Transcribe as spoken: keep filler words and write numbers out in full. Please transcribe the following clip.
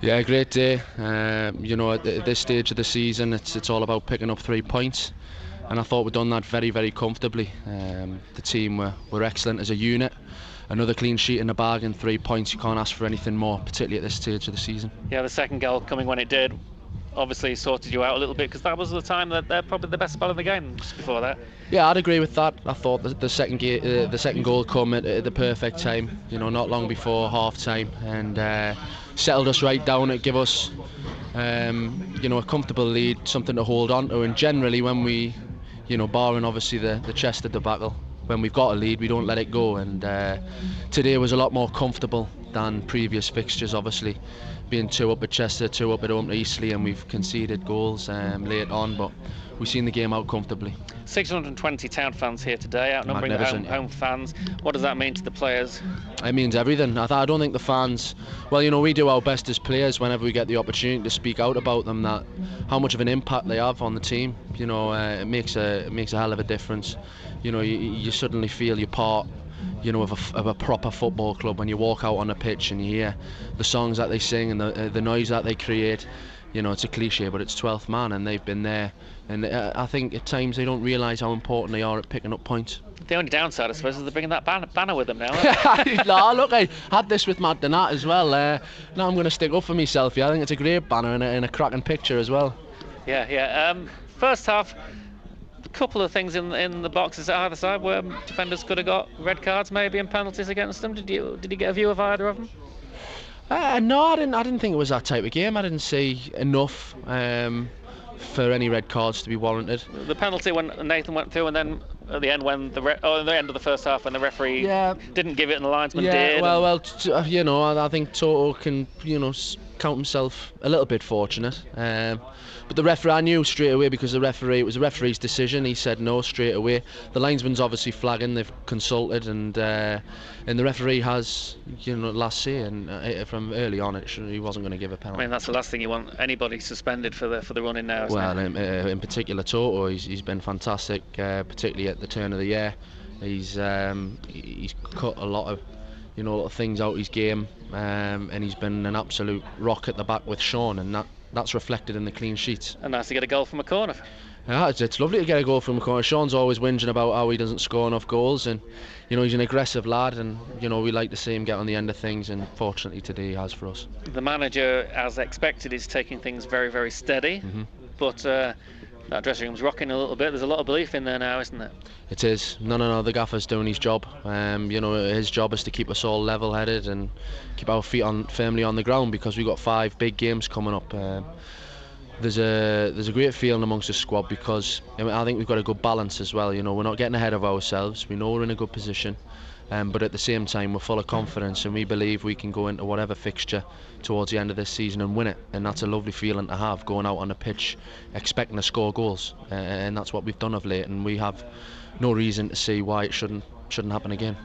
Yeah, great day. Um, you know, at, th- at this stage of the season, it's it's all about picking up three points, and I thought we'd done that very, very comfortably. Um, the team were, were excellent as a unit. Another clean sheet in the bag and three points. You can't ask for anything more, particularly at this stage of the season. Yeah, the second goal coming when it did obviously sorted you out a little bit, because that was the time that they're probably the best spell of the game just before that. Yeah, I'd agree with that. I thought the, the second ga- uh, the second goal come at, at the perfect time. You know, not long before half time, and uh, settled us right down. It give us, um, you know, a comfortable lead, something to hold on to. And generally, when we, you know, barring obviously the the Chester debacle, when we've got a lead, we don't let it go. And uh, today was a lot more comfortable than previous fixtures. Obviously, being two up at Chester, two up at home to Eastleigh, and we've conceded goals um, late on, but we've seen the game out comfortably. six hundred twenty Town fans here today, outnumbering the home, yeah. home fans. What does that mean to the players? It means everything. I, th- I don't think the fans, well, you know, we do our best as players whenever we get the opportunity to speak out about them, that how much of an impact they have on the team. You know, uh, it makes a it makes a hell of a difference. You know, you, you suddenly feel you're part, you know, of a, of a proper football club when you walk out on a pitch and you hear the songs that they sing and the uh, the noise that they create. You know, it's a cliche, but it's twelfth man, and they've been there. And uh, I think at times they don't realise how important they are at picking up points. The only downside, I suppose, is they're bringing that ban- banner with them now. No, look, I had this with Matt Donat as well. Uh, now I'm going to stick up for myself. Yeah, I think it's a great banner and a, and a cracking picture as well. Yeah, yeah. Um, first half, a couple of things in in the boxes at either side where defenders could have got red cards maybe and penalties against them. Did you did you get a view of either of them? Uh, no, I didn't. I didn't think it was that type of game. I didn't see enough um, for any red cards to be warranted. The penalty when Nathan went through, and then at the end when the re- oh, at the end of the first half when the referee Yeah. didn't give it and the linesman Yeah, did. well, and- well, t- uh, you know, I, I think Toto can, you know, s- count himself a little bit fortunate. Um, but the referee, I knew straight away because the referee, it was the referee's decision. He said no straight away. The linesman's obviously flagging. They've consulted, and uh, and the referee has, you know, last say. And uh, from early on, it should, he wasn't going to give a I penalty. mean, that's the last thing you want anybody suspended for the for the running now. Isn't Well, it? in, uh, in particular, Toto, he's, he's been fantastic, uh, particularly at the turn of the year. He's um, he's cut a lot of, you know, a lot of things out his game, um, and he's been an absolute rock at the back with Sean, and that that's reflected in the clean sheets. And nice to get a goal from a corner. Yeah, it's, it's lovely to get a goal from a corner. Sean's always whinging about how he doesn't score enough goals, and you know, he's an aggressive lad, and you know, we like to see him get on the end of things, and fortunately today he has for us. The manager, as expected, is taking things very, very steady, Mhm. but uh, that dressing room's rocking a little bit. There's a lot of belief in there now, isn't there? It is. No, no, no. The gaffer's doing his job. Um, you know, his job is to keep us all level-headed and keep our feet on firmly on the ground, because we've got five big games coming up. Um, there's a there's a great feeling amongst the squad, because I, mean, I think we've got a good balance as well. You know, we're not getting ahead of ourselves. We know we're in a good position, um, but at the same time we're full of confidence, and we believe we can go into whatever fixture towards the end of this season and win it. And that's a lovely feeling to have, going out on the pitch expecting to score goals, uh, and that's what we've done of late. And we have no reason to see why it shouldn't shouldn't happen again.